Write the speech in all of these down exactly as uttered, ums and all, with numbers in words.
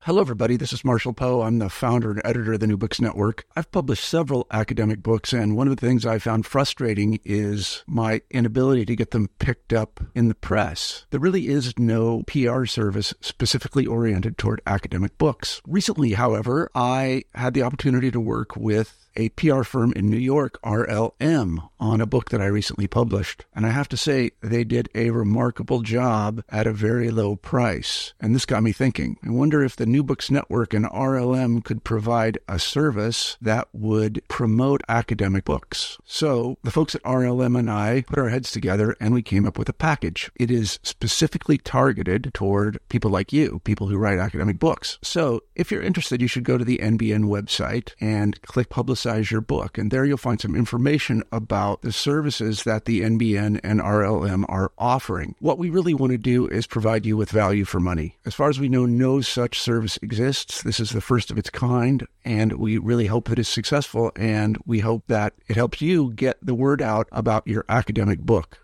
Hello, everybody. This is Marshall Poe. I'm the founder and editor of the New Books Network. I've published several academic books, and one of the things I found frustrating is my inability to get them picked up in the press. There really is no P R service specifically oriented toward academic books. Recently, however, I had the opportunity to work with a P R firm in New York, R L M, on a book that I recently published. And I have to say, they did a remarkable job at a very low price. And this got me thinking. I wonder if the New Books Network and R L M could provide a service that would promote academic books. So the folks at R L M and I put our heads together and we came up with a package. It is specifically targeted toward people like you, people who write academic books. So if you're interested, you should go to the N B N website and click Publicize your book. And there you'll find some information about the services that the N B N and R L M are offering. What we really want to do is provide you with value for money. As far as we know, no such service exists. This is the first of its kind, and we really hope that it's successful, and we hope that it helps you get the word out about your academic book.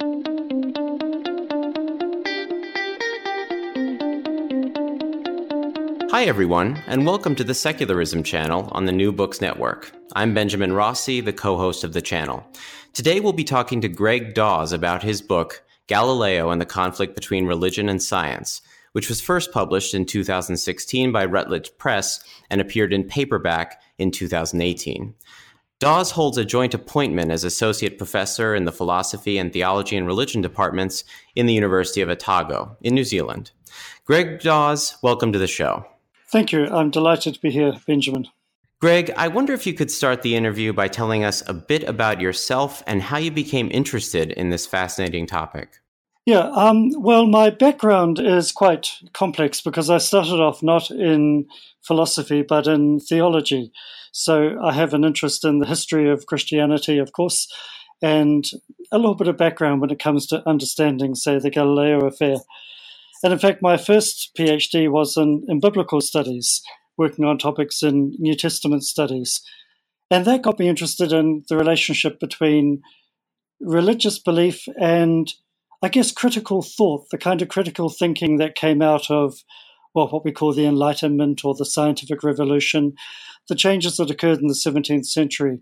Hi, everyone, and welcome to the Secularism channel on the New Books Network. I'm Benjamin Rossi, the co-host of the channel. Today, we'll be talking to Greg Dawes about his book, Galileo and the Conflict Between Religion and Science, which was first published in two thousand sixteen by Routledge Press and appeared in paperback in two thousand eighteen. Dawes holds a joint appointment as Associate Professor in the Philosophy and Theology and Religion departments in the University of Otago in New Zealand. Greg Dawes, welcome to the show. Thank you. I'm delighted to be here, Benjamin. Greg, I wonder if you could start the interview by telling us a bit about yourself and how you became interested in this fascinating topic. Yeah, um, well, my background is quite complex because I started off not in philosophy, but in theology. So I have an interest in the history of Christianity, of course, and a little bit of background when it comes to understanding, say, the Galileo affair. And in fact, my first PhD was in, in biblical studies, working on topics in New Testament studies. And that got me interested in the relationship between religious belief and, I guess, critical thought, the kind of critical thinking that came out of, well, what we call the Enlightenment or the scientific revolution, the changes that occurred in the seventeenth century,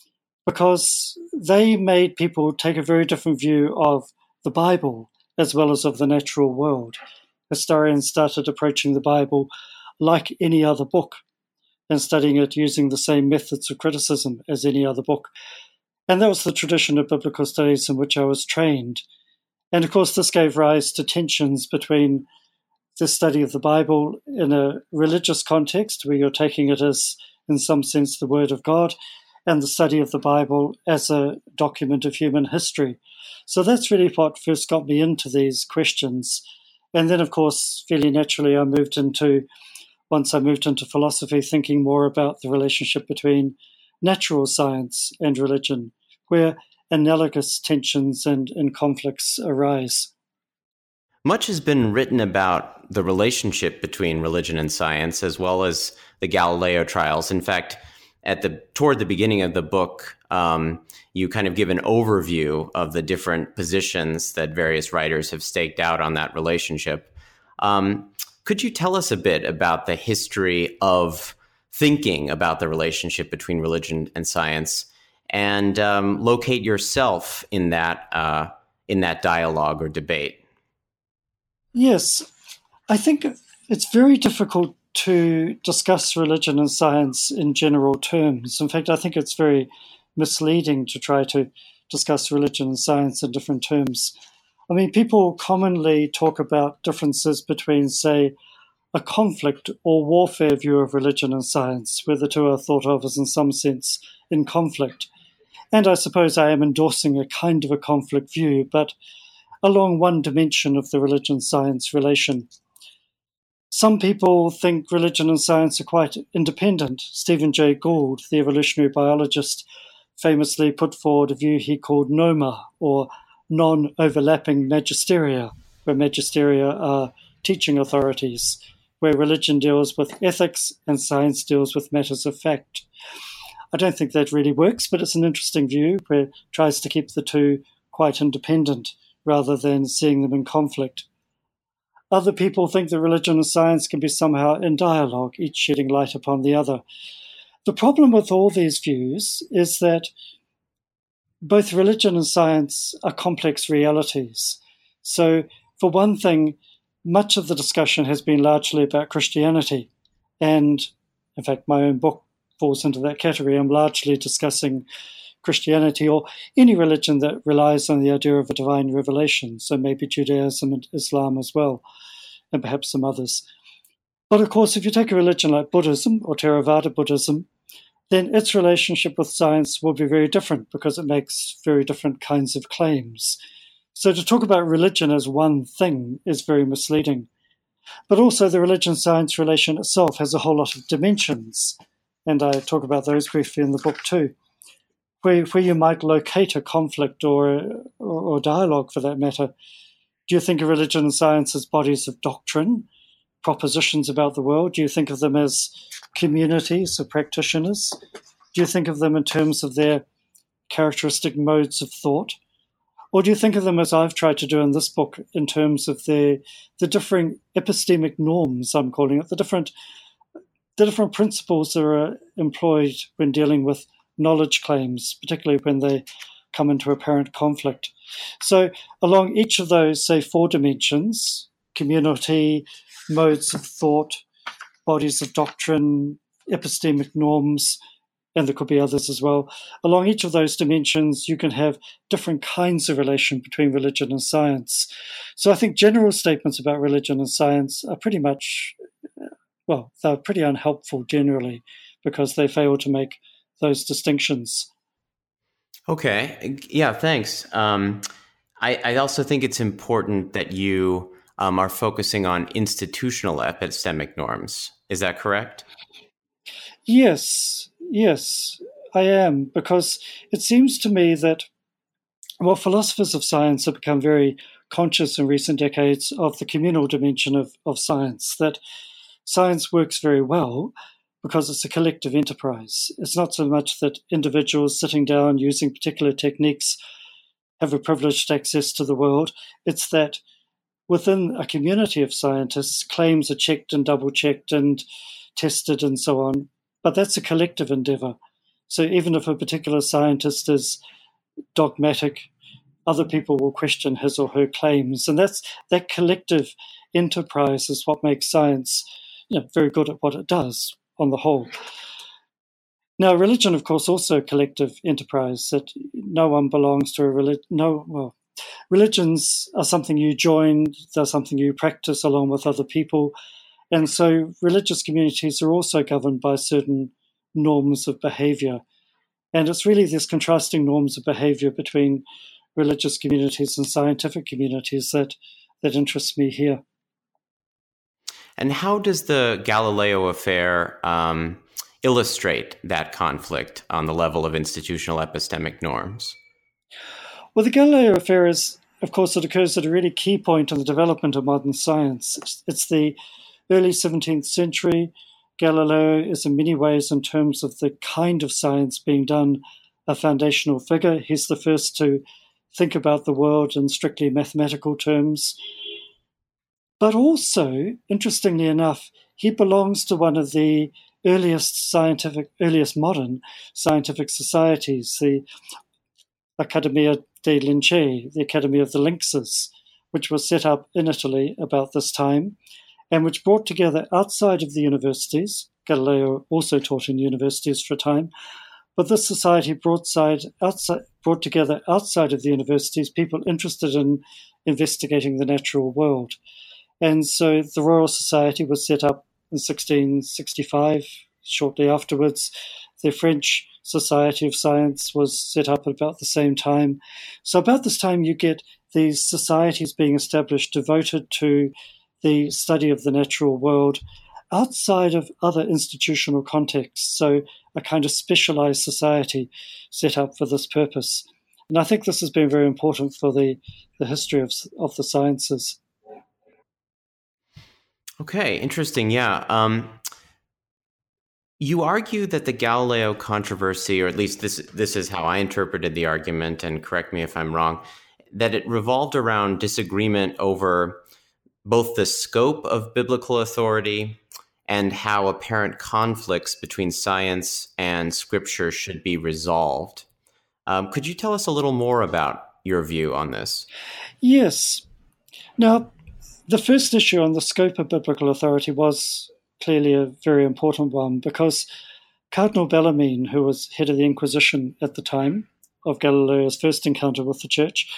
because they made people take a very different view of the Bible as well as of the natural world. Historians started approaching the Bible like any other book and studying it using the same methods of criticism as any other book. And that was the tradition of biblical studies in which I was trained. And of course, this gave rise to tensions between the study of the Bible in a religious context, where you're taking it as, in some sense, the Word of God, and the study of the Bible as a document of human history. So that's really what first got me into these questions. And then, of course, fairly naturally, I moved into, once I moved into philosophy, thinking more about the relationship between natural science and religion, where analogous tensions and, and conflicts arise. Much has been written about the relationship between religion and science, as well as the Galileo trials. In fact, At the toward the beginning of the book, um, you kind of give an overview of the different positions that various writers have staked out on that relationship. Um, could you tell us a bit about the history of thinking about the relationship between religion and science, and um, locate yourself in that uh, in that dialogue or debate? Yes, I think it's very difficult to discuss religion and science in general terms. In fact, I think it's very misleading to try to discuss religion and science in different terms. I mean, people commonly talk about differences between, say, a conflict or warfare view of religion and science, where the two are thought of as, in some sense, in conflict. And I suppose I am endorsing a kind of a conflict view, but along one dimension of the religion-science relation. Some people think religion and science are quite independent. Stephen Jay Gould, the evolutionary biologist, famously put forward a view he called NOMA, or non-overlapping magisteria, where magisteria are teaching authorities, where religion deals with ethics and science deals with matters of fact. I don't think that really works, but it's an interesting view where it tries to keep the two quite independent rather than seeing them in conflict. Other people think that religion and science can be somehow in dialogue, each shedding light upon the other. The problem with all these views is that both religion and science are complex realities. So, for one thing, much of the discussion has been largely about Christianity. And, in fact, my own book falls into that category. I'm largely discussing Christianity or any religion that relies on the idea of a divine revelation, so maybe Judaism and Islam as well, and perhaps some others. But of course, if you take a religion like Buddhism or Theravada Buddhism, then its relationship with science will be very different because it makes very different kinds of claims. So to talk about religion as one thing is very misleading. But also the religion-science relation itself has a whole lot of dimensions, and I talk about those briefly in the book too. Where, where you might locate a conflict or, or, or dialogue, for that matter. Do you think of religion and science as bodies of doctrine, propositions about the world? Do you think of them as communities of practitioners? Do you think of them in terms of their characteristic modes of thought? Or do you think of them, as I've tried to do in this book, in terms of the, the differing epistemic norms, I'm calling it, the different, the different principles that are employed when dealing with knowledge claims, particularly when they come into apparent conflict. So along each of those, say, four dimensions, community, modes of thought, bodies of doctrine, epistemic norms, and there could be others as well, along each of those dimensions, you can have different kinds of relation between religion and science. So I think general statements about religion and science are pretty much, well, they're pretty unhelpful generally because they fail to make those distinctions. Okay. Yeah, thanks. Um, I, I also think it's important that you um, are focusing on institutional epistemic norms. Is that correct? Yes, yes, I am, because it seems to me that, well, philosophers of science have become very conscious in recent decades of the communal dimension of, of science, that science works very well because it's a collective enterprise. It's not so much that individuals sitting down using particular techniques have a privileged access to the world. It's that within a community of scientists, claims are checked and double-checked and tested and so on. But that's a collective endeavor. So even if a particular scientist is dogmatic, other people will question his or her claims. And that's that collective enterprise is what makes science, you know, very good at what it does on the whole. Now, religion, of course, also a collective enterprise, that no one belongs to a religion. No, well, religions are something you join, they're something you practice along with other people. And so religious communities are also governed by certain norms of behavior. And it's really these contrasting norms of behavior between religious communities and scientific communities that, that interest me here. And how does the Galileo affair um, illustrate that conflict on the level of institutional epistemic norms? Well, the Galileo affair is, of course, it occurs at a really key point in the development of modern science. It's, it's the early seventeenth century. Galileo is in many ways, in terms of the kind of science being done, a foundational figure. He's the first to think about the world in strictly mathematical terms. But also, interestingly enough, he belongs to one of the earliest scientific, earliest modern scientific societies, the Accademia dei Lincei, the Academy of the Lynxes, which was set up in Italy about this time, and which brought together outside of the universities. Galileo also taught in universities for a time, but this society brought, side, outside, brought together outside of the universities people interested in investigating the natural world. And so the Royal Society was set up in sixteen sixty-five, shortly afterwards. The French Society of Science was set up at about the same time. So about this time you get these societies being established devoted to the study of the natural world outside of other institutional contexts, so a kind of specialized society set up for this purpose. And I think this has been very important for the, the history of, of the sciences. Okay, interesting. Yeah. Um, you argue that the Galileo controversy, or at least this this is how I interpreted the argument, and correct me if I'm wrong, that it revolved around disagreement over both the scope of biblical authority and how apparent conflicts between science and scripture should be resolved. Um, could you tell us a little more about your view on this? Yes. Now, the first issue on the scope of biblical authority was clearly a very important one, because Cardinal Bellarmine, who was head of the Inquisition at the time of Galileo's first encounter with the Church,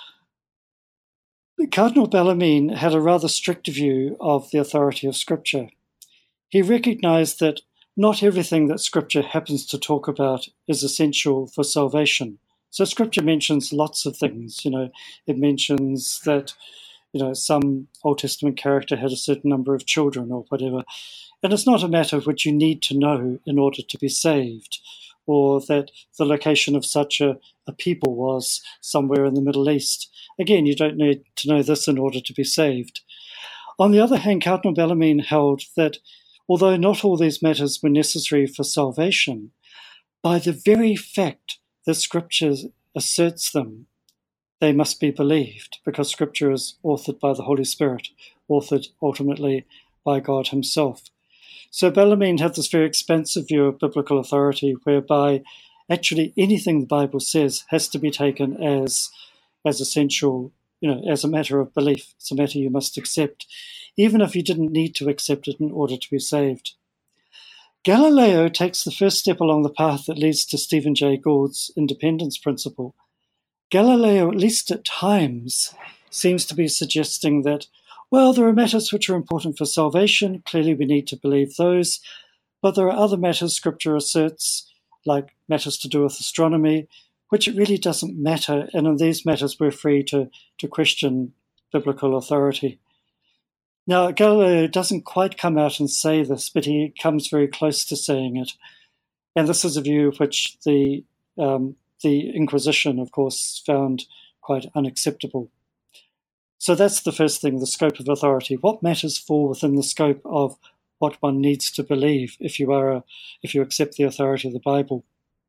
Cardinal Bellarmine had a rather strict view of the authority of Scripture. He recognized that not everything that Scripture happens to talk about is essential for salvation. So Scripture mentions lots of things. You know, it mentions that, you know, some Old Testament character had a certain number of children or whatever. And it's not a matter of which you need to know in order to be saved, or that the location of such a, a people was somewhere in the Middle East. Again, you don't need to know this in order to be saved. On the other hand, Cardinal Bellarmine held that although not all these matters were necessary for salvation, by the very fact that Scripture asserts them, they must be believed, because Scripture is authored by the Holy Spirit, authored ultimately by God himself. So Bellarmine had this very expansive view of biblical authority, whereby actually anything the Bible says has to be taken as, as essential, you know, as a matter of belief. It's a matter you must accept, even if you didn't need to accept it in order to be saved. Galileo takes the first step along the path that leads to Stephen Jay Gould's independence principle. Galileo, at least at times, seems to be suggesting that, well, there are matters which are important for salvation. Clearly, we need to believe those. But there are other matters Scripture asserts, like matters to do with astronomy, which it really doesn't matter. And in these matters, we're free to, to question biblical authority. Now, Galileo doesn't quite come out and say this, but he comes very close to saying it. And this is a view which the um, the Inquisition, of course, found quite unacceptable. So that's the first thing, the scope of authority. What matters fall within the scope of what one needs to believe if you are a, if you accept the authority of the Bible.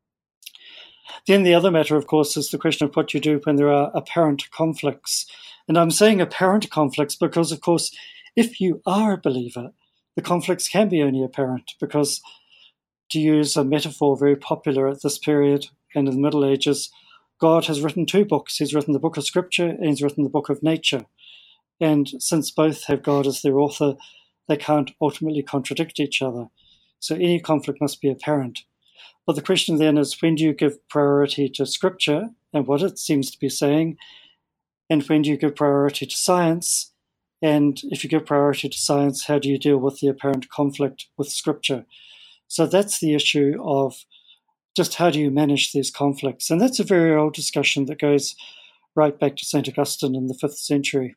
Then the other matter, of course, is the question of what you do when there are apparent conflicts. And I'm saying apparent conflicts because, of course, if you are a believer, the conflicts can be only apparent, because, to use a metaphor very popular at this period and in the Middle Ages, God has written two books. He's written the book of Scripture and he's written the book of nature. And since both have God as their author, they can't ultimately contradict each other. So any conflict must be apparent. But the question then is, when do you give priority to Scripture and what it seems to be saying? And when do you give priority to science? And if you give priority to science, how do you deal with the apparent conflict with Scripture? So that's the issue of just how do you manage these conflicts? And that's a very old discussion that goes right back to Saint Augustine in the fifth century.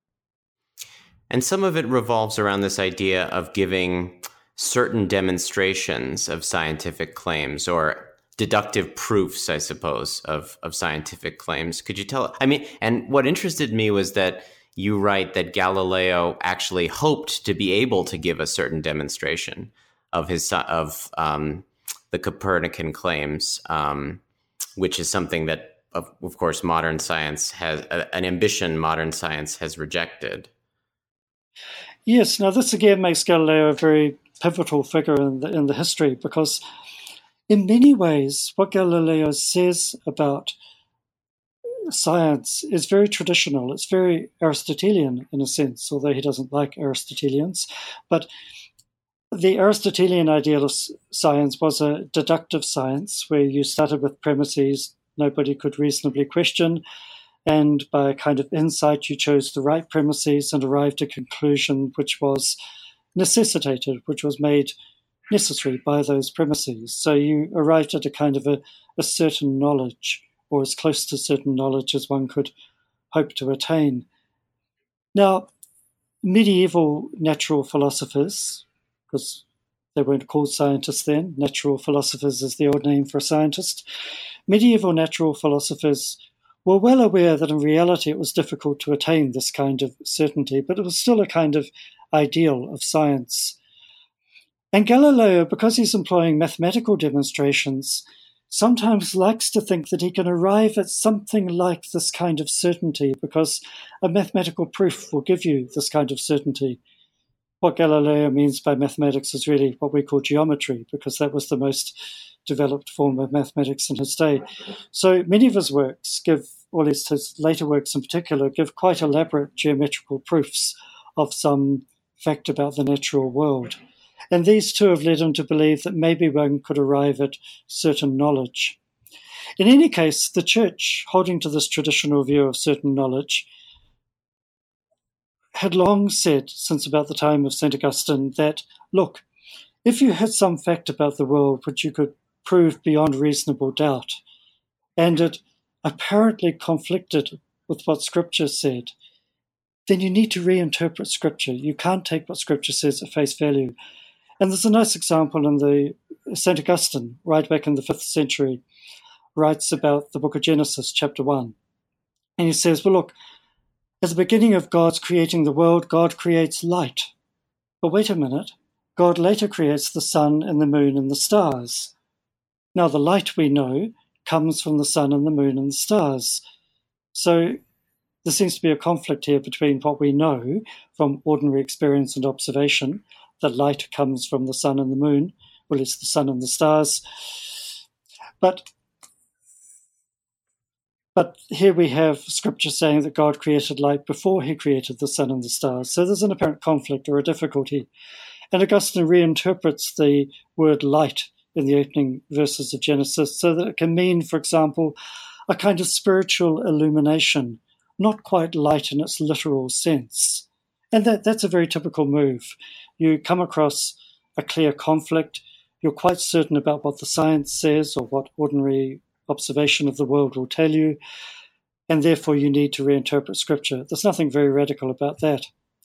And some of it revolves around this idea of giving certain demonstrations of scientific claims, or deductive proofs, I suppose, of, of scientific claims. Could you tell? I mean, and what interested me was that you write that Galileo actually hoped to be able to give a certain demonstration of his of um, the Copernican claims, um, which is something that, of, of course, modern science has an ambition modern science has rejected. Yes. Now, this again makes Galileo a very pivotal figure in the in the history, because in many ways, what Galileo says about science is very traditional. It's very Aristotelian in a sense, although he doesn't like Aristotelians. But the Aristotelian ideal of science was a deductive science where you started with premises nobody could reasonably question, and by a kind of insight you chose the right premises and arrived at a conclusion which was necessitated, which was made necessary by those premises. So you arrived at a kind of a, a certain knowledge, or as close to certain knowledge as one could hope to attain. Now, medieval natural philosophers, because they weren't called scientists then, natural philosophers is the old name for a scientist, medieval natural philosophers were well aware that in reality it was difficult to attain this kind of certainty, but it was still a kind of ideal of science. And Galileo, because he's employing mathematical demonstrations, sometimes likes to think that he can arrive at something like this kind of certainty because a mathematical proof will give you this kind of certainty. What Galileo means by mathematics is really what we call geometry, because that was the most developed form of mathematics in his day. So many of his works give, or at least his later works in particular, give quite elaborate geometrical proofs of some fact about the natural world. And these two have led him to believe that maybe one could arrive at certain knowledge. In any case, the Church, holding to this traditional view of certain knowledge, had long said, since about the time of Saint Augustine, that, look, if you had some fact about the world which you could prove beyond reasonable doubt, and it apparently conflicted with what Scripture said, then you need to reinterpret Scripture. You can't take what Scripture says at face value. And there's a nice example in the Saint Augustine, right back in the fifth century, writes about the book of Genesis, chapter one. And he says, well, look, at the beginning of God's creating the world, God creates light. But wait a minute, God later creates the sun and the moon and the stars. Now, the light we know comes from the sun and the moon and the stars. So there seems to be a conflict here between what we know from ordinary experience and observation, that light comes from the sun and the moon, well, it's the sun and the stars. But But here we have Scripture saying that God created light before he created the sun and the stars. So there's an apparent conflict or a difficulty. And Augustine reinterprets the word light in the opening verses of Genesis so that it can mean, for example, a kind of spiritual illumination, not quite light in its literal sense. And that, that's a very typical move. You come across a clear conflict, you're quite certain about what the science says or what ordinary observation of the world will tell you, and therefore you need to reinterpret Scripture. There's nothing very radical about that.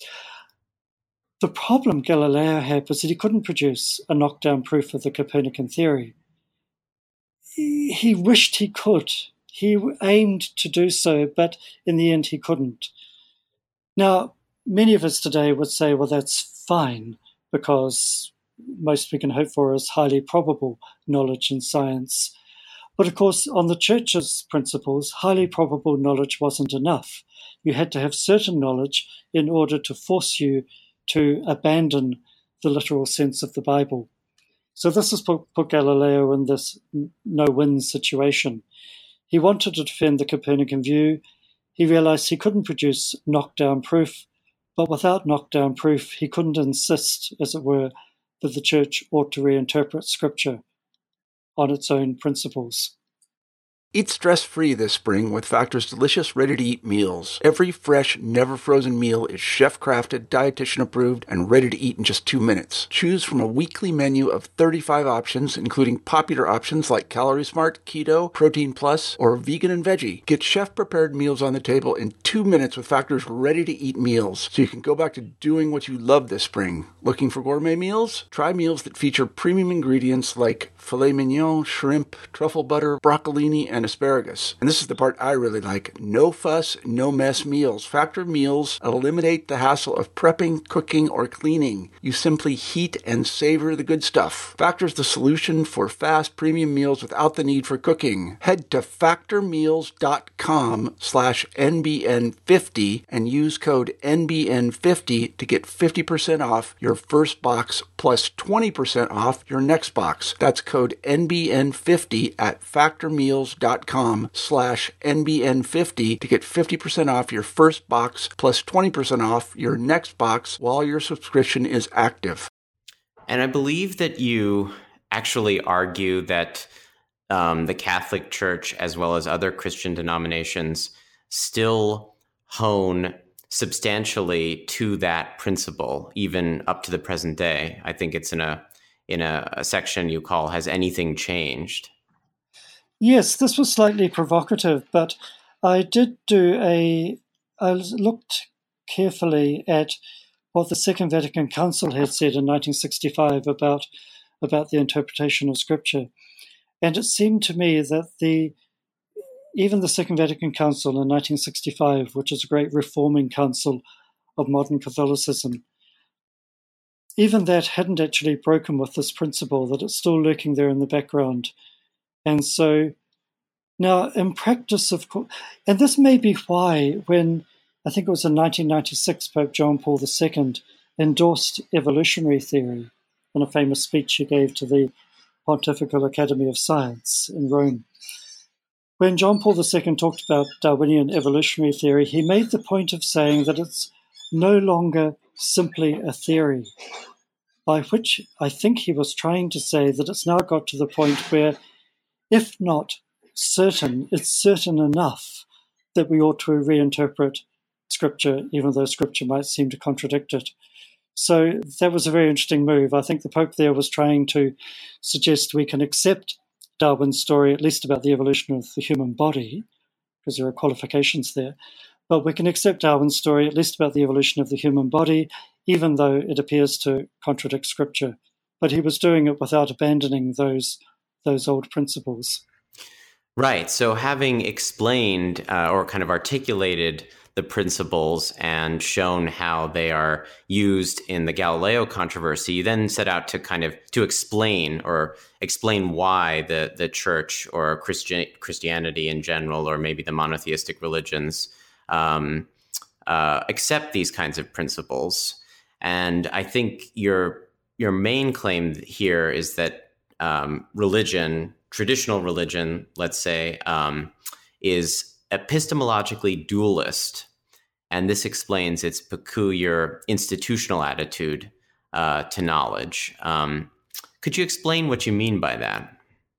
The problem Galileo had was that he couldn't produce a knockdown proof of the Copernican theory. He, he wished he could. He aimed to do so, but in the end he couldn't. Now, many of us today would say, well, that's fine, because most we can hope for is highly probable knowledge in science. But of course, on the Church's principles, highly probable knowledge wasn't enough. You had to have certain knowledge in order to force you to abandon the literal sense of the Bible. So this has put, put Galileo in this no-win situation. He wanted to defend the Copernican view. He realized he couldn't produce knockdown proof, but without knockdown proof, he couldn't insist, as it were, that the Church ought to reinterpret Scripture on its own principles. Eat stress-free this spring with Factor's delicious, ready-to-eat meals. Every fresh, never-frozen meal is chef-crafted, dietitian-approved, and ready to eat in just two minutes. Choose from a weekly menu of thirty-five options, including popular options like Calorie Smart, Keto, Protein Plus, or Vegan and Veggie. Get chef-prepared meals on the table in two minutes with Factor's ready-to-eat meals, so you can go back to doing what you love this spring. Looking for gourmet meals? Try meals that feature premium ingredients like filet mignon, shrimp, truffle butter, broccolini, and asparagus. And this is the part I really like. No fuss, no mess meals. Factor meals eliminate the hassle of prepping, cooking, or cleaning. You simply heat and savor the good stuff. Factor's the solution for fast premium meals without the need for cooking. Head to factormeals.com slash NBN50 and use code N B N fifty to get fifty percent off your first box plus twenty percent off your next box. That's code N B N fifty at factormeals.com slash NBN50 to get fifty percent off your first box plus twenty percent off your next box while your subscription is active. And I believe that you actually argue that um, the Catholic Church, as well as other Christian denominations, still hone substantially to that principle, even up to the present day. I think it's in a in a, a section you call "Has Anything Changed?" Yes, this was slightly provocative, but I did do a, I looked carefully at what the Second Vatican Council had said in nineteen sixty-five about, about the interpretation of Scripture. And it seemed to me that the even the Second Vatican Council in nineteen sixty-five, which is a great reforming council of modern Catholicism, even that hadn't actually broken with this principle, that it's still lurking there in the background. And so now in practice, of course, and this may be why when, I think it was in nineteen ninety-six, Pope John Paul the Second endorsed evolutionary theory in a famous speech he gave to the Pontifical Academy of Science in Rome. When John Paul the Second talked about Darwinian evolutionary theory, he made the point of saying that it's no longer simply a theory, by which I think he was trying to say that it's now got to the point where, if not certain, it's certain enough that we ought to reinterpret Scripture, even though Scripture might seem to contradict it. So that was a very interesting move. I think the Pope there was trying to suggest we can accept Darwin's story, at least about the evolution of the human body, because there are qualifications there, but we can accept Darwin's story, at least about the evolution of the human body, even though it appears to contradict Scripture. But he was doing it without abandoning those, those old principles. Right. So having explained uh, or kind of articulated the principles and shown how they are used in the Galileo controversy, you then set out to kind of to explain or explain why the the church or Christian Christianity in general, or maybe the monotheistic religions, um, uh, accept these kinds of principles. And I think your your main claim here is that um, religion, traditional religion, let's say, um, is epistemologically dualist, and this explains its peculiar institutional attitude uh, to knowledge. Um, could you explain what you mean by that?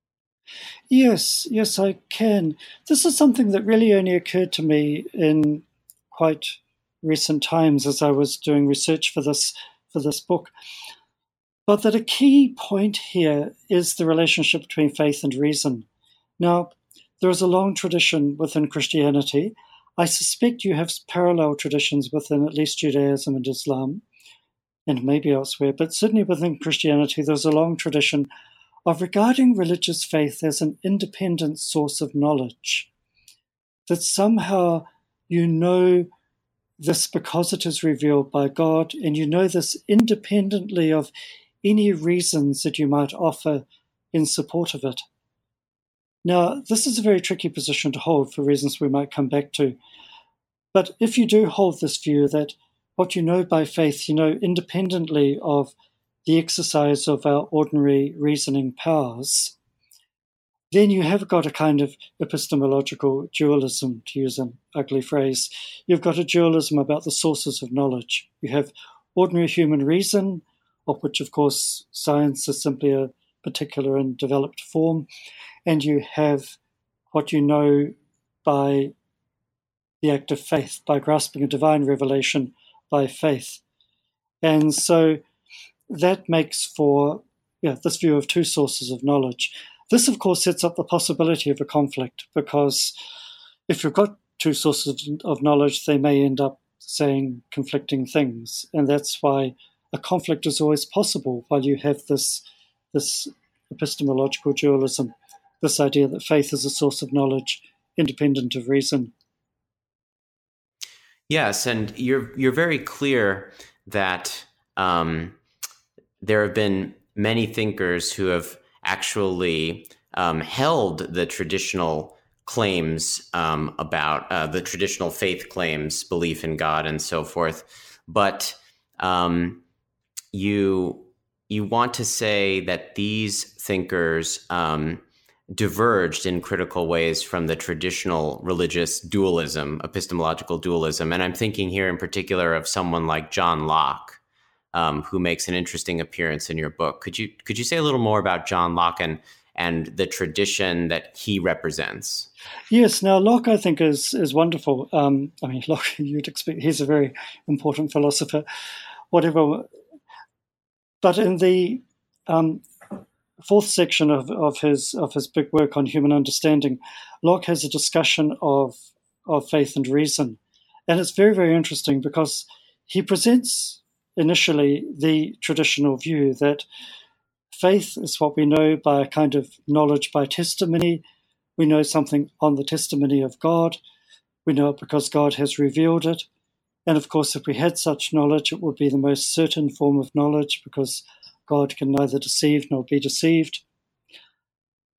Yes, yes, I can. This is something that really only occurred to me in quite recent times as I was doing research for this for this book. But that a key point here is the relationship between faith and reason. Now, there is a long tradition within Christianity. I suspect you have parallel traditions within at least Judaism and Islam, and maybe elsewhere, but certainly within Christianity, there's a long tradition of regarding religious faith as an independent source of knowledge, that somehow you know this because it is revealed by God, and you know this independently of any reasons that you might offer in support of it. Now, this is a very tricky position to hold for reasons we might come back to. But if you do hold this view that what you know by faith, you know independently of the exercise of our ordinary reasoning powers, then you have got a kind of epistemological dualism, to use an ugly phrase. You've got a dualism about the sources of knowledge. You have ordinary human reason, of which, of course, science is simply a particular and developed form, and you have what you know by the act of faith, by grasping a divine revelation by faith. And so that makes for yeah, this view of two sources of knowledge. This, of course, sets up the possibility of a conflict, because if you've got two sources of knowledge, they may end up saying conflicting things. And that's why a conflict is always possible while you have this, this epistemological dualism, this idea that faith is a source of knowledge independent of reason. Yes, and you're you're very clear that um, there have been many thinkers who have actually um, held the traditional claims um, about uh, the traditional faith claims, belief in God, and so forth. But um, you you want to say that these thinkers um, diverged in critical ways from the traditional religious dualism, epistemological dualism. And I'm thinking here in particular of someone like John Locke, um, who makes an interesting appearance in your book. Could you could you say a little more about John Locke and, and the tradition that he represents? Yes, now Locke, I think, is is wonderful. Um, I mean, Locke, you'd expect, he's a very important philosopher, whatever. But in the um, fourth section of, of his of his big work on human understanding, Locke has a discussion of of faith and reason, and it's very, very interesting because he presents initially the traditional view that faith is what we know by a kind of knowledge by testimony. We know something on the testimony of God. We know it because God has revealed it. And of course, if we had such knowledge, it would be the most certain form of knowledge because God can neither deceive nor be deceived.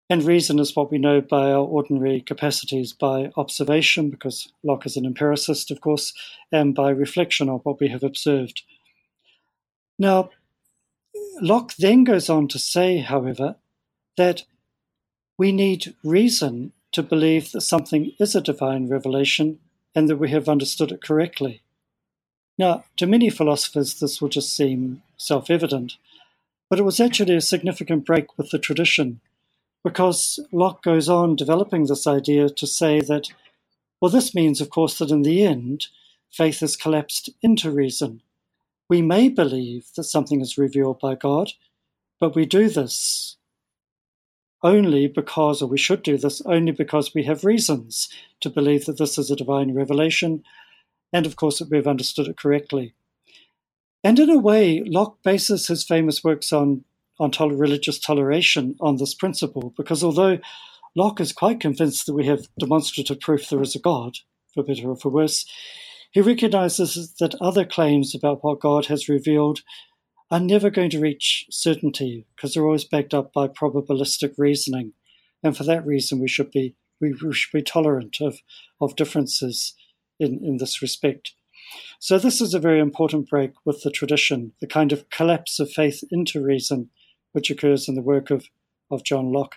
And reason is what we know by our ordinary capacities, by observation, because Locke is an empiricist, of course, and by reflection of what we have observed. Now, Locke then goes on to say, however, that we need reason to believe that something is a divine revelation and that we have understood it correctly. Now, to many philosophers, this will just seem self-evident, but it was actually a significant break with the tradition, because Locke goes on developing this idea to say that, well, this means, of course, that in the end, faith has collapsed into reason. We may believe that something is revealed by God, but we do this only because, or we should do this only because we have reasons to believe that this is a divine revelation, and of course that we've understood it correctly. And in a way, Locke bases his famous works on, on tol- religious toleration on this principle, because although Locke is quite convinced that we have demonstrative proof there is a God, for better or for worse, he recognizes that other claims about what God has revealed are never going to reach certainty because they're always backed up by probabilistic reasoning. And for that reason, we should be we, we should be tolerant of, of differences in, in this respect. So this is a very important break with the tradition, the kind of collapse of faith into reason, which occurs in the work of, of John Locke.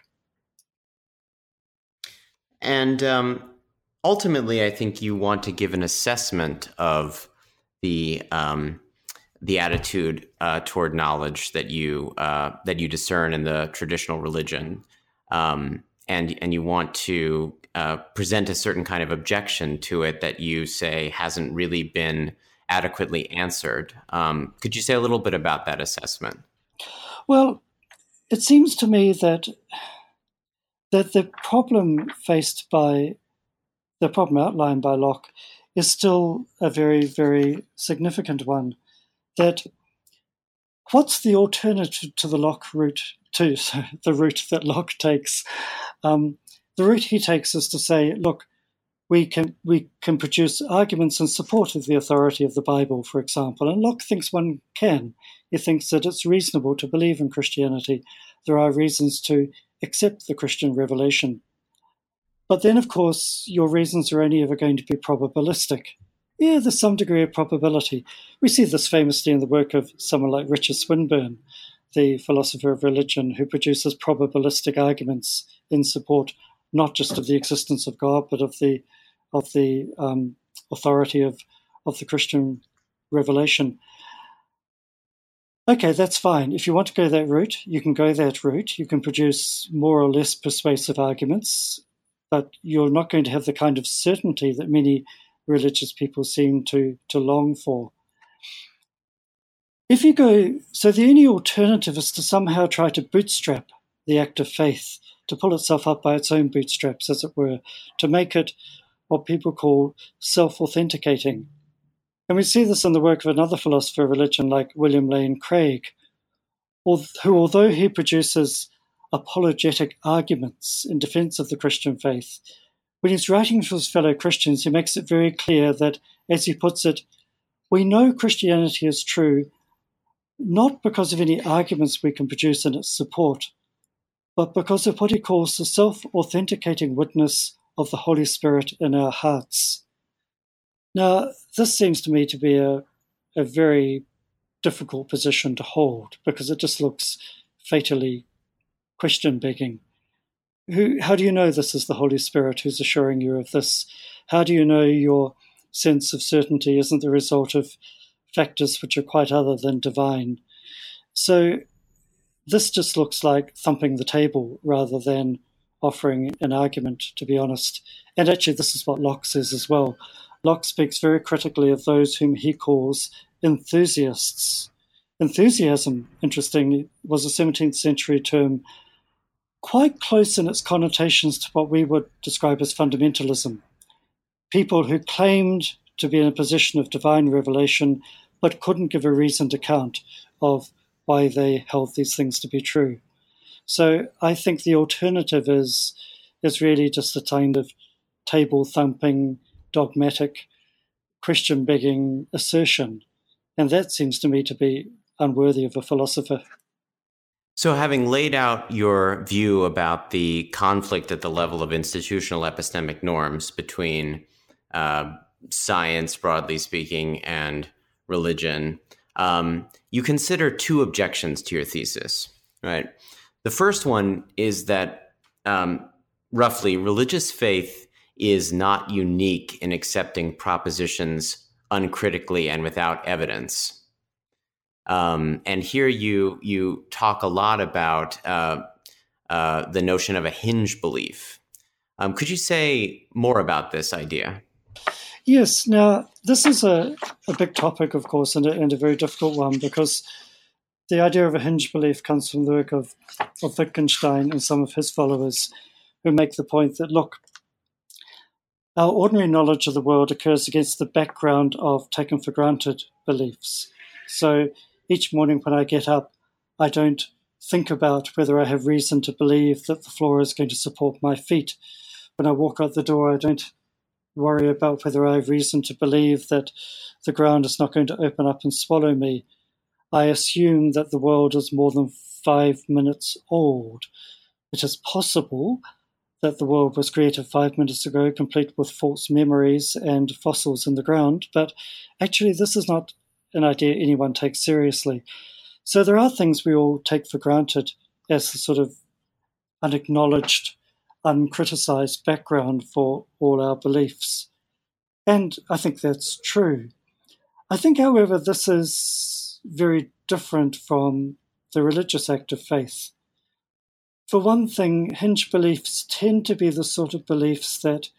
And um, ultimately, I think you want to give an assessment of the um, the attitude uh, toward knowledge that you uh, that you discern in the traditional religion, um, and and you want to uh, present a certain kind of objection to it that you say hasn't really been adequately answered. Um, could you say a little bit about that assessment? Well, it seems to me that that the problem faced by the problem outlined by Locke is still a very, very significant one. That what's the alternative to the Locke route, to the route that Locke takes? Um, the route he takes is to say, look, we can we can produce arguments in support of the authority of the Bible, for example. And Locke thinks one can. He thinks that it's reasonable to believe in Christianity. There are reasons to accept the Christian revelation. But then, of course, your reasons are only ever going to be probabilistic. Yeah, there's some degree of probability. We see this famously in the work of someone like Richard Swinburne, the philosopher of religion, who produces probabilistic arguments in support not just of the existence of God, but of the of the um, authority of, of the Christian revelation. Okay, that's fine. If you want to go that route, you can go that route. You can produce more or less persuasive arguments, but you're not going to have the kind of certainty that many religious people seem to, to long for. If you go, so the only alternative is to somehow try to bootstrap the act of faith, to pull itself up by its own bootstraps, as it were, to make it what people call self-authenticating. And we see this in the work of another philosopher of religion like William Lane Craig, who, although he produces apologetic arguments in defense of the Christian faith, when he's writing for his fellow Christians, he makes it very clear that, as he puts it, we know Christianity is true not because of any arguments we can produce in its support, but because of what he calls the self-authenticating witness of the Holy Spirit in our hearts. Now, this seems to me to be a, a very difficult position to hold because it just looks fatally question-begging. Who, how do you know this is the Holy Spirit who's assuring you of this? How do you know your sense of certainty isn't the result of factors which are quite other than divine? So this just looks like thumping the table rather than offering an argument, to be honest. And actually, this is what Locke says as well. Locke speaks very critically of those whom he calls enthusiasts. Enthusiasm, interestingly, was a seventeenth century term quite close in its connotations to what we would describe as fundamentalism. People who claimed to be in a position of divine revelation but couldn't give a reasoned account of why they held these things to be true. So I think the alternative is, is really just a kind of table-thumping, dogmatic, Christian-begging assertion. And that seems to me to be unworthy of a philosopher. So having laid out your view about the conflict at the level of institutional epistemic norms between uh, science, broadly speaking, and religion, um, you consider two objections to your thesis, right? The first one is that um, roughly religious faith is not unique in accepting propositions uncritically and without evidence. Um, and here you you talk a lot about uh, uh, the notion of a hinge belief. Um, could you say more about this idea? Yes. Now, this is a, a big topic, of course, and a, and a very difficult one, because the idea of a hinge belief comes from the work of, of Wittgenstein and some of his followers, who make the point that, look, our ordinary knowledge of the world occurs against the background of taken for granted beliefs. So each morning when I get up, I don't think about whether I have reason to believe that the floor is going to support my feet. When I walk out the door, I don't worry about whether I have reason to believe that the ground is not going to open up and swallow me. I assume that the world is more than five minutes old. It is possible that the world was created five minutes ago, complete with false memories and fossils in the ground, but actually this is not an idea anyone takes seriously. So there are things we all take for granted as the sort of unacknowledged, uncriticized background for all our beliefs. And I think that's true. I think, however, this is very different from the religious act of faith. For one thing, hinge beliefs tend to be the sort of beliefs that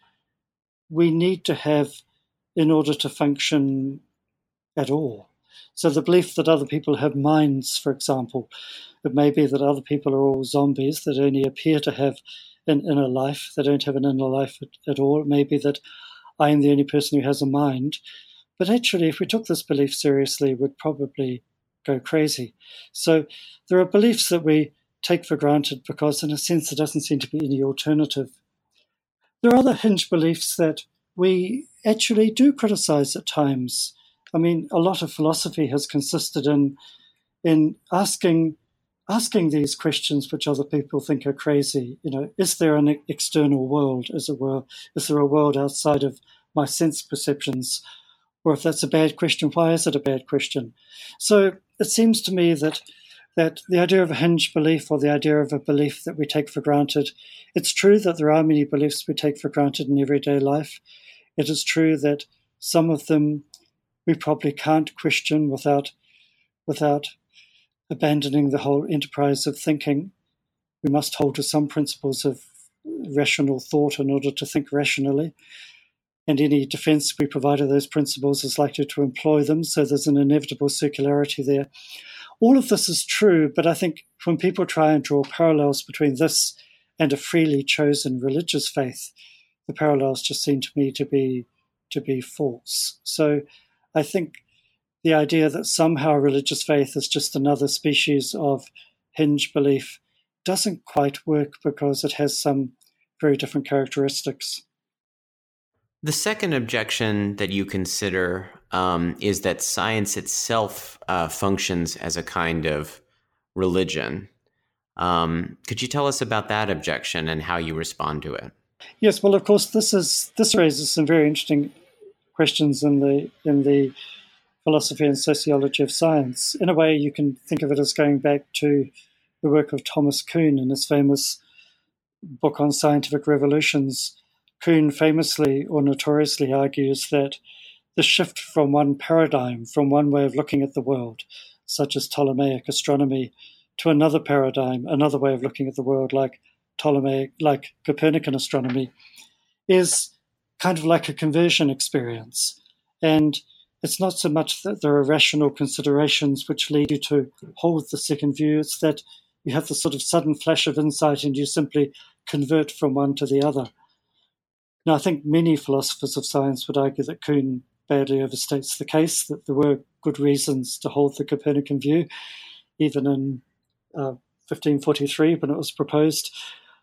we need to have in order to function at all. So the belief that other people have minds, for example, it may be that other people are all zombies that only appear to have an inner life. They don't have an inner life at, at all. It may be that I am the only person who has a mind. But actually, if we took this belief seriously, we'd probably go crazy. So there are beliefs that we take for granted because, in a sense, there doesn't seem to be any alternative. There are other hinge beliefs that we actually do criticize at times. I mean, a lot of philosophy has consisted in in asking asking these questions which other people think are crazy. You know, is there an external world, as it were? Is there a world outside of my sense perceptions? Or if that's a bad question, why is it a bad question? So it seems to me that that the idea of a hinge belief, or the idea of a belief that we take for granted, it's true that there are many beliefs we take for granted in everyday life. It is true that some of them we probably can't question without without abandoning the whole enterprise of thinking. We must hold to some principles of rational thought in order to think rationally. And any defense we provide of those principles is likely to employ them, so there's an inevitable circularity there. All of this is true, but I think when people try and draw parallels between this and a freely chosen religious faith, the parallels just seem to me to be to be false. So I think the idea that somehow religious faith is just another species of hinge belief doesn't quite work, because it has some very different characteristics. The second objection that you consider um, is that science itself uh, functions as a kind of religion. Um, could you tell us about that objection and how you respond to it? Yes, well, of course, this is this raises some very interesting questions in the in the philosophy and sociology of science. In a way, you can think of it as going back to the work of Thomas Kuhn in his famous book on scientific revolutions. Kuhn famously or notoriously argues that the shift from one paradigm, from one way of looking at the world, such as Ptolemaic astronomy, to another paradigm, another way of looking at the world, like Ptolemaic, like Copernican astronomy, is kind of like a conversion experience. And it's not so much that there are rational considerations which lead you to hold the second view, it's that you have the sort of sudden flash of insight and you simply convert from one to the other. Now, I think many philosophers of science would argue that Kuhn badly overstates the case, that there were good reasons to hold the Copernican view, even in uh, fifteen forty-three when it was proposed.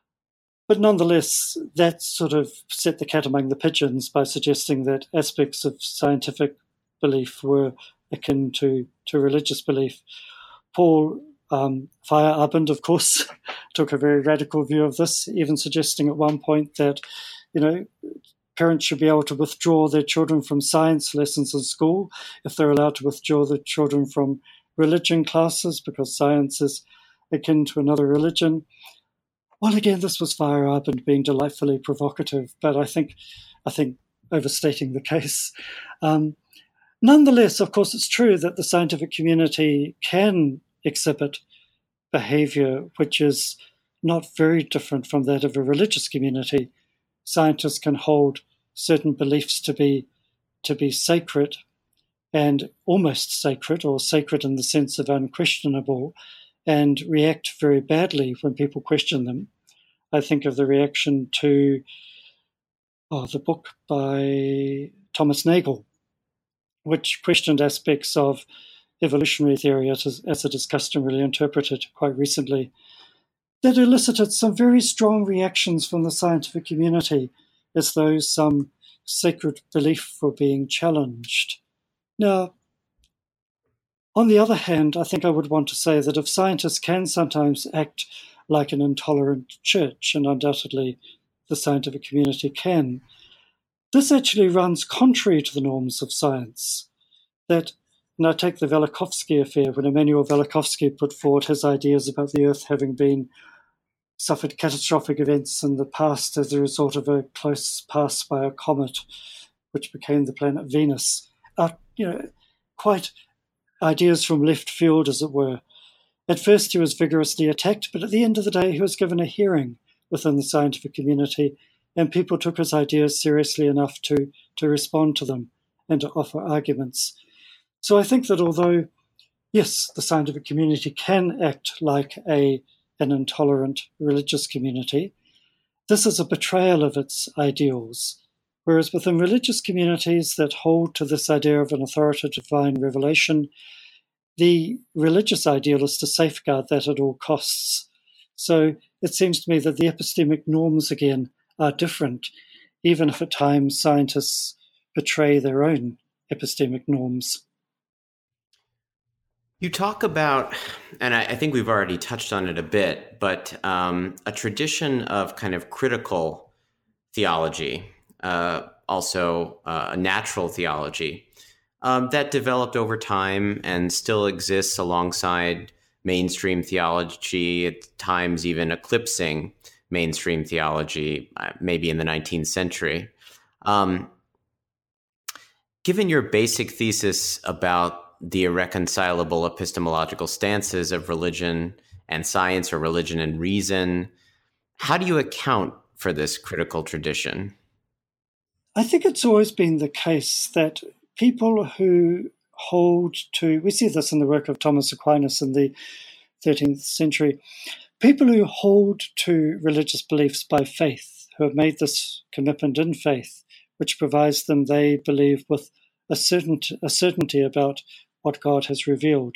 But nonetheless, that sort of set the cat among the pigeons by suggesting that aspects of scientific belief were akin to, to religious belief. Paul Um, Feyerabend, of course, took a very radical view of this, even suggesting at one point that, you know, parents should be able to withdraw their children from science lessons in school if they're allowed to withdraw their children from religion classes because science is akin to another religion. Well, again, this was Feyerabend being delightfully provocative, but I think, I think overstating the case. Um, nonetheless, of course, it's true that the scientific community can exhibit behavior which is not very different from that of a religious community. Scientists can hold certain beliefs to be to be sacred and almost sacred, or sacred in the sense of unquestionable, and react very badly when people question them. I think of the reaction to oh, the book by Thomas Nagel, which questioned aspects of evolutionary theory as, as it is customarily interpreted quite recently, that elicited some very strong reactions from the scientific community, as though some sacred belief were being challenged. Now, on the other hand, I think I would want to say that if scientists can sometimes act like an intolerant church, and undoubtedly the scientific community can, this actually runs contrary to the norms of science. That, and I take the Velikovsky affair, when Immanuel Velikovsky put forward his ideas about the Earth having been suffered catastrophic events in the past as a result of a close pass by a comet, which became the planet Venus. Uh, you know, quite ideas from left field, as it were. At first, he was vigorously attacked, but at the end of the day, he was given a hearing within the scientific community, and people took his ideas seriously enough to, to respond to them and to offer arguments. So I think that although, yes, the scientific community can act like a an intolerant religious community, this is a betrayal of its ideals. Whereas within religious communities that hold to this idea of an authoritative divine revelation, the religious ideal is to safeguard that at all costs. So it seems to me that the epistemic norms, again, are different, even if at times scientists betray their own epistemic norms. You talk about, and I, I think we've already touched on it a bit, but um, a tradition of kind of critical theology, uh, also uh, a natural theology, um, that developed over time and still exists alongside mainstream theology, at times even eclipsing mainstream theology, uh, maybe in the nineteenth century. Um, given your basic thesis about the irreconcilable epistemological stances of religion and science, or religion and reason, how do you account for this critical tradition? I think it's always been the case that people who hold to, we see this in the work of Thomas Aquinas in the thirteenth century, people who hold to religious beliefs by faith, who have made this commitment in faith, which provides them, they believe, with a certainty, a certainty about what God has revealed.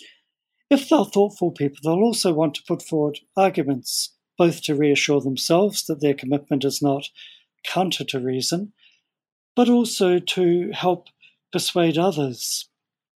If they're thoughtful people, they'll also want to put forward arguments, both to reassure themselves that their commitment is not counter to reason, but also to help persuade others.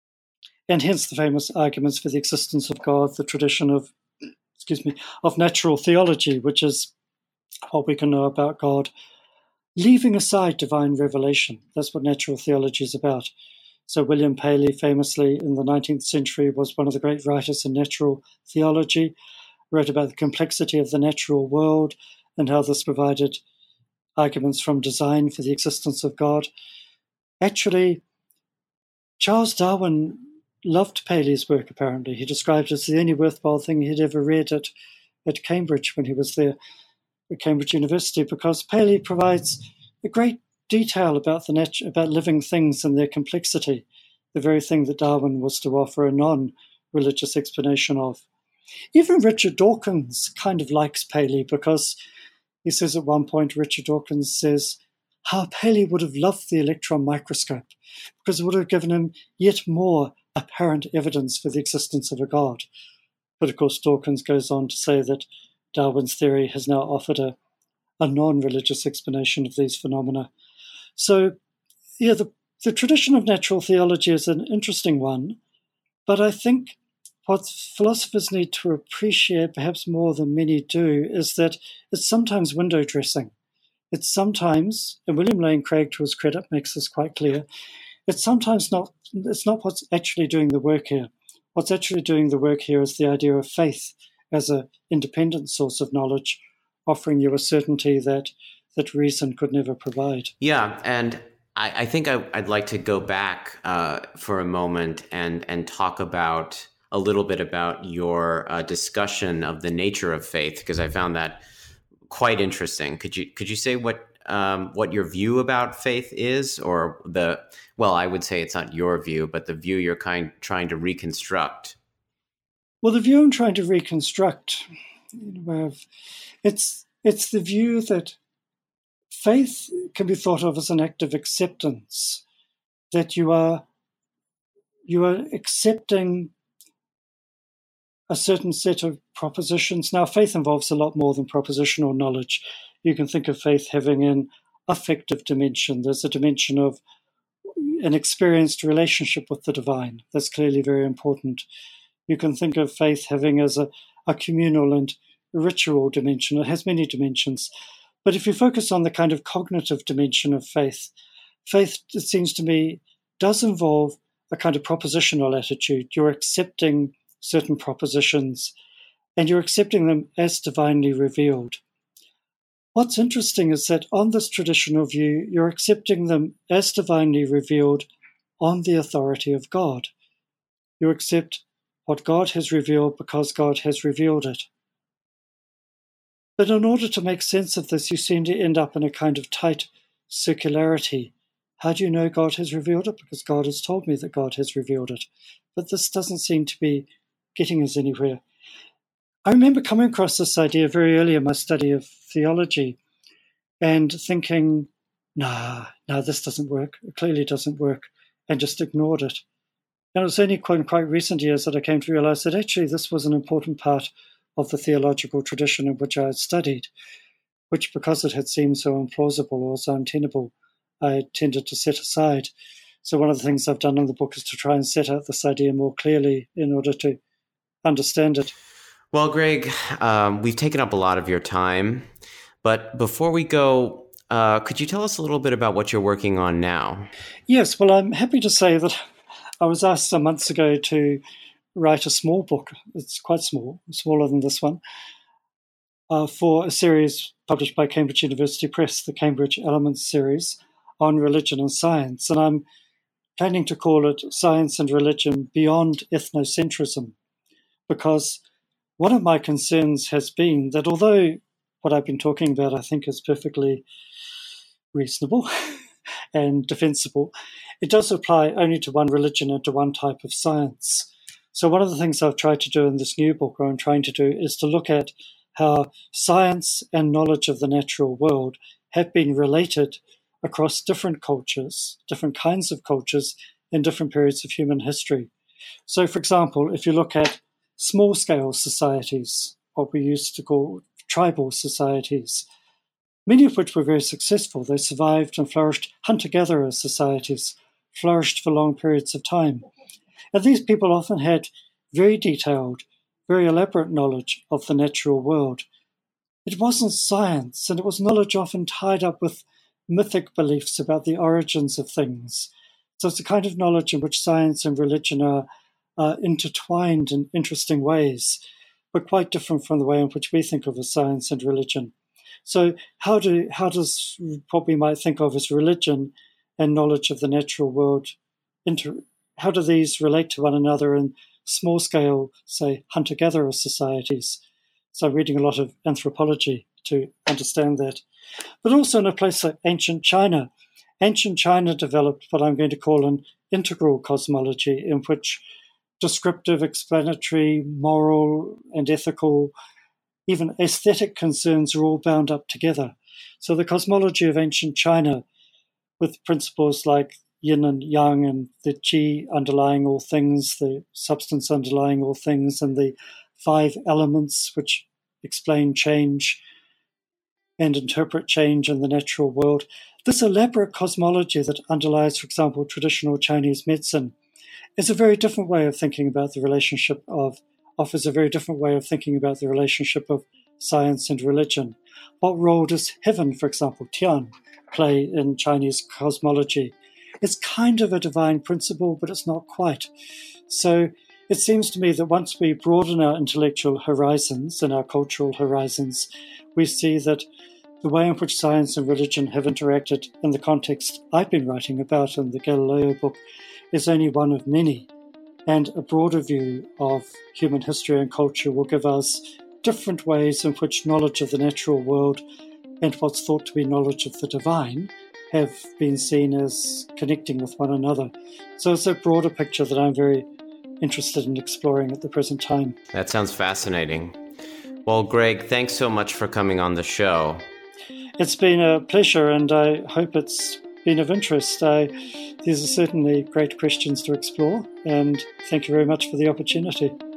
And hence the famous arguments for the existence of God, the tradition of, excuse me, of natural theology, which is what we can know about God, leaving aside divine revelation. That's what natural theology is about. So William Paley, famously in the nineteenth century, was one of the great writers in natural theology, wrote about the complexity of the natural world and how this provided arguments from design for the existence of God. Actually, Charles Darwin loved Paley's work, apparently. He described it as the only worthwhile thing he'd ever read at, at Cambridge when he was there, at Cambridge University, because Paley provides a great detail about the nat- about living things and their complexity, the very thing that Darwin was to offer a non-religious explanation of. Even Richard Dawkins kind of likes Paley, because he says at one point, Richard Dawkins says, how Paley would have loved the electron microscope, because it would have given him yet more apparent evidence for the existence of a God. But of course, Dawkins goes on to say that Darwin's theory has now offered a, a non-religious explanation of these phenomena. So, yeah, the, the tradition of natural theology is an interesting one, but I think what philosophers need to appreciate, perhaps more than many do, is that it's sometimes window dressing. It's sometimes, and William Lane Craig, to his credit, makes this quite clear, it's sometimes not, it's not what's actually doing the work here. What's actually doing the work here is the idea of faith as an independent source of knowledge, offering you a certainty that that reason could never provide. Yeah, and I, I think I, I'd like to go back uh, for a moment and and talk about a little bit about your uh, discussion of the nature of faith, because I found that quite interesting. Could you could you say what um, what your view about faith is, or the well, I would say it's not your view, but the view you're kind trying to reconstruct? Well, the view I'm trying to reconstruct, it's it's the view that faith can be thought of as an act of acceptance, that you are you are accepting a certain set of propositions. Now, faith involves a lot more than propositional knowledge. You can think of faith having an affective dimension. There's a dimension of an experienced relationship with the divine. That's clearly very important. You can think of faith having as a, a communal and ritual dimension. It has many dimensions. But if you focus on the kind of cognitive dimension of faith, faith, it seems to me, does involve a kind of propositional attitude. You're accepting certain propositions, and you're accepting them as divinely revealed. What's interesting is that on this traditional view, you're accepting them as divinely revealed on the authority of God. You accept what God has revealed because God has revealed it. But in order to make sense of this, you seem to end up in a kind of tight circularity. How do you know God has revealed it? Because God has told me that God has revealed it. But this doesn't seem to be getting us anywhere. I remember coming across this idea very early in my study of theology and thinking, nah, no, this doesn't work. It clearly doesn't work, and just ignored it. And it was only quite, quite recent years that I came to realize that actually this was an important part of the theological tradition in which I had studied, which, because it had seemed so implausible or so untenable, I tended to set aside. So one of the things I've done in the book is to try and set out this idea more clearly in order to understand it. Well, Greg, um, we've taken up a lot of your time, but before we go, uh, could you tell us a little bit about what you're working on now? Yes, well, I'm happy to say that I was asked some months ago to write a small book. It's quite small, smaller than this one, uh, for a series published by Cambridge University Press, the Cambridge Elements series on religion and science. And I'm planning to call it Science and Religion Beyond Ethnocentrism, because one of my concerns has been that although what I've been talking about I think is perfectly reasonable and defensible, it does apply only to one religion and to one type of science. So one of the things I've tried to do in this new book, or I'm trying to do, is to look at how science and knowledge of the natural world have been related across different cultures, different kinds of cultures in different periods of human history. So, for example, if you look at small-scale societies, what we used to call tribal societies, many of which were very successful. They survived and flourished. Hunter-gatherer societies flourished for long periods of time. And these people often had very detailed, very elaborate knowledge of the natural world. It wasn't science, and it was knowledge often tied up with mythic beliefs about the origins of things. So it's a kind of knowledge in which science and religion are uh, intertwined in interesting ways, but quite different from the way in which we think of as science and religion. So how do how does what we might think of as religion and knowledge of the natural world, inter, how do these relate to one another in small-scale, say, hunter-gatherer societies? So I'm reading a lot of anthropology to understand that. But also in a place like ancient China. Ancient China developed what I'm going to call an integral cosmology, in which descriptive, explanatory, moral, and ethical, even aesthetic concerns are all bound up together. So the cosmology of ancient China, with principles like yin and yang and the qi underlying all things, the substance underlying all things, and the five elements which explain change and interpret change in the natural world. This elaborate cosmology that underlies, for example, traditional Chinese medicine is a very different way of thinking about the relationship of, offers a very different way of thinking about the relationship of science and religion. What role does heaven, for example, Tian, play in Chinese cosmology? It's kind of a divine principle, but it's not quite. So it seems to me that once we broaden our intellectual horizons and our cultural horizons, we see that the way in which science and religion have interacted in the context I've been writing about in the Galileo book is only one of many. And a broader view of human history and culture will give us different ways in which knowledge of the natural world and what's thought to be knowledge of the divine have been seen as connecting with one another. So it's a broader picture that I'm very interested in exploring at the present time. That sounds fascinating. Well, Greg, thanks so much for coming on the show. It's been a pleasure, and I hope it's been of interest. I, these are certainly great questions to explore, and thank you very much for the opportunity.